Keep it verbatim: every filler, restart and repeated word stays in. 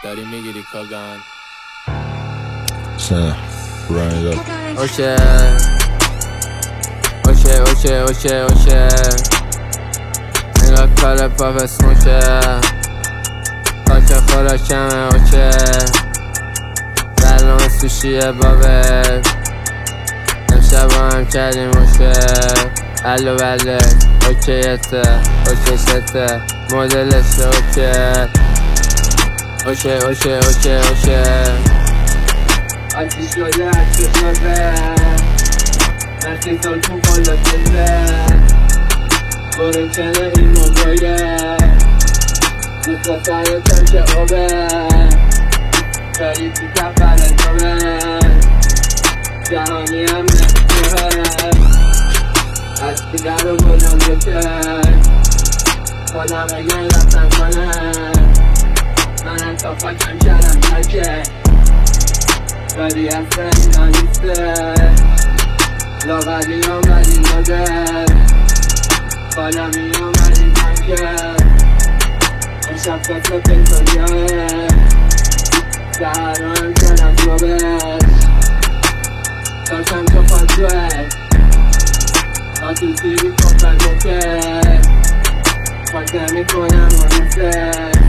داری میگیری کاگان سه رایده اوشه اوشه اوشه اوشه اوشه نگاه کار پاپ اسموشه خاک خوراکمه اوشه برنامه سوشیه بابه امشب با هم کردیم اوشه الو بله اوکیته اوکیشته مدلشه اوکه اوشه اوشه اوشه اوشه آتیش شده عکس شده مرسی سال تو بالا شده برو کنه این موقعیه دوستا سرتم که آبه کاری تو کفر جامه جهانی هم نمیشه از دیگر رو بودم بشه خودم اگه رفتم کنه من انتا فاکم کردم تکه ولی اصلا اینا نیسته لاغری آمدی مادر خالمی آمدی منکه امشب کسا پیتاریاه سهران کنم صبح داشتم تو پاسوه تا تو تیوی کفر بکه پاک نمی کنم آنسه